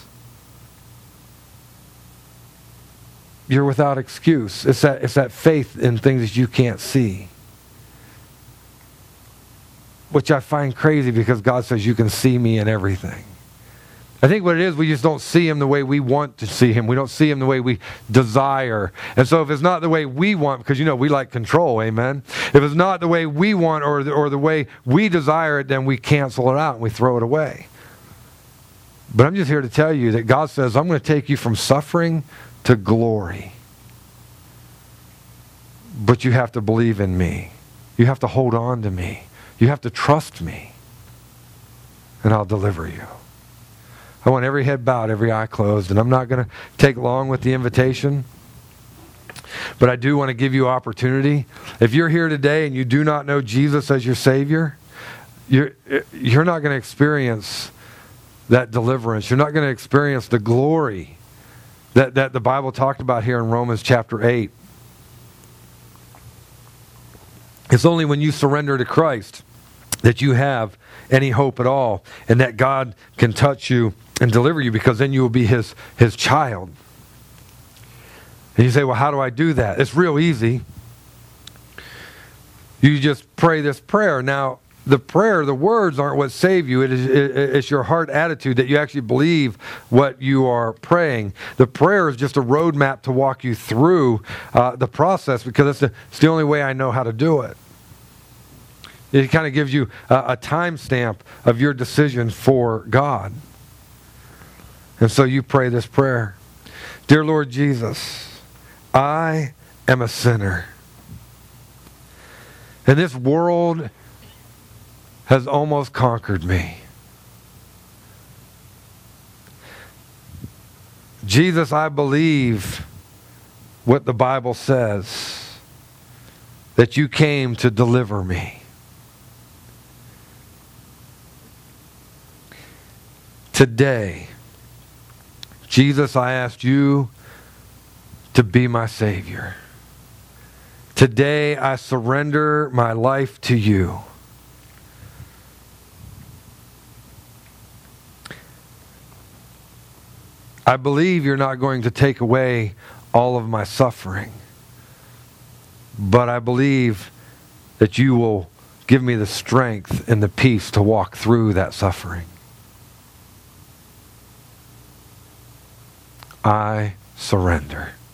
[SPEAKER 1] you're without excuse. It's that faith in things that you can't see. Which I find crazy, because God says you can see me in everything. I think what it is, we just don't see him the way we want to see him. We don't see him the way we desire. And so if it's not the way we want, because we like control, amen? If it's not the way we want or the way we desire it, then we cancel it out and we throw it away. But I'm just here to tell you that God says, I'm going to take you from suffering to glory. But you have to believe in me. You have to hold on to me. You have to trust me. And I'll deliver you. I want every head bowed, every eye closed, and I'm not going to take long with the invitation, but I do want to give you opportunity. If you're here today and you do not know Jesus as your Savior, you're not going to experience that deliverance. You're not going to experience the glory that the Bible talked about here in Romans chapter 8. It's only when you surrender to Christ that you have any hope at all, and that God can touch you and deliver you, because then you will be his child. And you say, well, how do I do that? It's real easy. You just pray this prayer. Now, the prayer, the words aren't what save you. It's your heart attitude that you actually believe what you are praying. The prayer is just a roadmap to walk you through the process, because it's the only way I know how to do it. It kind of gives you a timestamp of your decision for God. And so you pray this prayer. Dear Lord Jesus, I am a sinner. And this world has almost conquered me. Jesus, I believe what the Bible says, that you came to deliver me. Today, Jesus, I ask you to be my Savior. Today, I surrender my life to you. I believe you're not going to take away all of my suffering, but I believe that you will give me the strength and the peace to walk through that suffering. I surrender.